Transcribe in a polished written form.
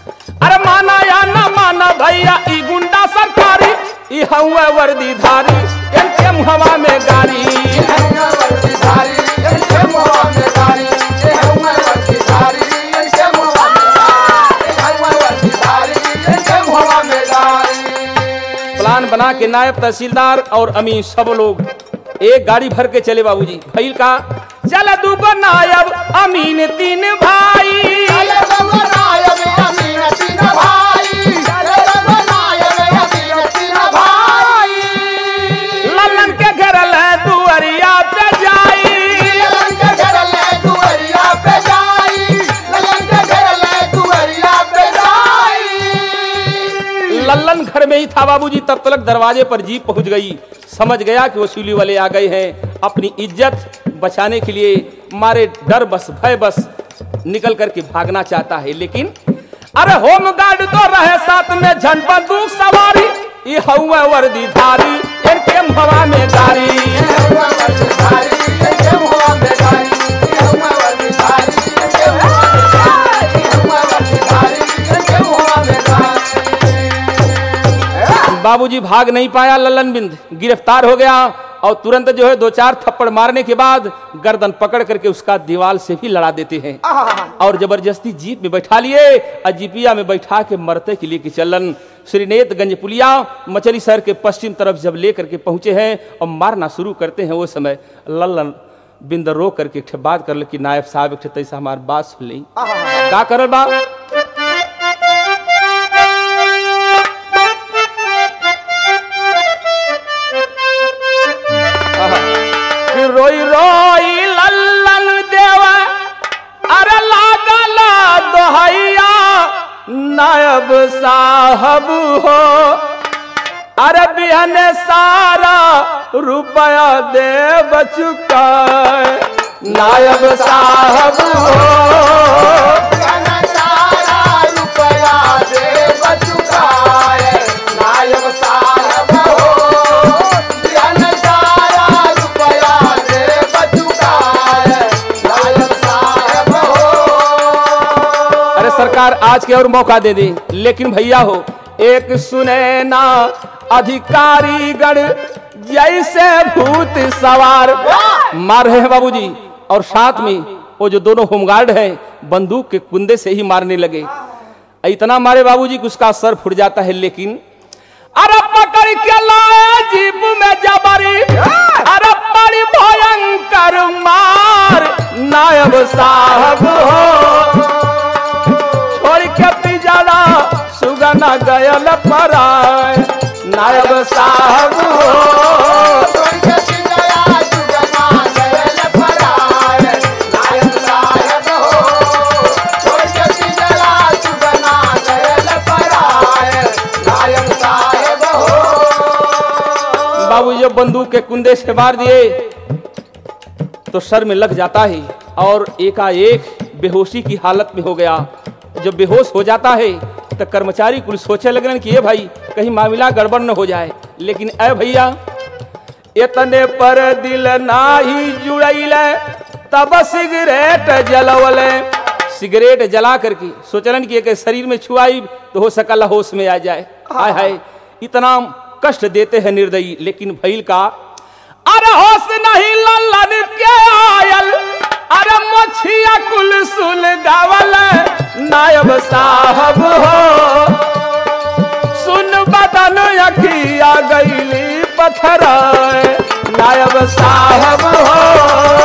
अरे माना या ना माना भैया ई गुंडा सरकारी, ई हवा वर्दीधारी इनके मुहवा में गारी, प्लान बना के नायब तहसीलदार और अमीन सब लोग एक गाड़ी भर के चले बाबूजी। भैल का चल दूगो नायब अमीन तीन भाई, लल्लन के घर ले दुआरिया पे जाई, लल्लन घर में ही था बाबूजी। तब तक दरवाजे पर जीप पहुंच गई, समझ गया कि वसूली वाले आ गए हैं। अपनी इज्जत बचाने के लिए मारे डर बस भय बस निकल करके भागना चाहता है, लेकिन अरे होम गार्ड तो रहे साथ में झन बंदूक सवारी, ये हवा वर्दीधारी इनके मुहवा में गारी, बाबूजी भाग नहीं पाया। लल्लन बिंद गिरफ्तार हो गया और तुरंत जो है 2-4 थप्पड़ मारने के बाद गर्दन पकड़ करके उसका दीवार से भी लड़ा देते हैं और जबरदस्ती जीप में बैठा लिए, अजीपिया में बैठा के मरते के लिए कि चलन श्रीनेतगंज पुलिया मछली शहर के पश्चिम तरफ जब लेकर के पहुंचे हैं और मारना शुरू करते हैं, वो समय लल्लन बिंद रो करके बात कर ले कि नायब साहब एक तैसा हमारी बात सुन ली का करल बा। रोई रोई लल्लन देवा अरे लागला दोहैया नायब साहब हो, अरे बिहन सारा रुपया दे बचुका नायब साहब हो, सारा रुपया दे बचुका नायब साहब हो, सरकार आज के और मौका दे दी। लेकिन भैया हो एक सुने ना अधिकारी गण जैसे भूत सवार मार रहे हैं बाबूजी, और साथ में वो जो दोनों होमगार्ड हैं बंदूक के कुंदे से ही मारने लगे। इतना मारे बाबूजी कि उसका सर फुट जाता है। लेकिन अरे पकड़ के लाए जीप में जबरी, अरे बड़ी भयंकर मार नायब साहब हो, सुगना गयल पराय नायब साहब हो, बाबू जब बंदूक के कुंदे से मार दिए तो सर में लग जाता है और एकाएक बेहोशी की हालत में हो गया। जब बेहोश हो जाता है तो कर्मचारी कुल सोचे लगन कि ये भाई कहीं मामला गड़बड़ न हो जाए। लेकिन ए भैया इतने पर दिल नाही जुड़ैले तब सिगरेट जलवले, सिगरेट जला करके सोचलन कि एक शरीर में छुआई तो हो सकल होश में आ जाए। हाय हाय इतना कष्ट देते हैं निर्दयी। लेकिन भैल का अरे होश नहीं लल्लन के आयल, अरे मछिया कुल सुल गावल नायब साहब हो, सुन बदन अखिया गईली पत्थर नायब साहब हो,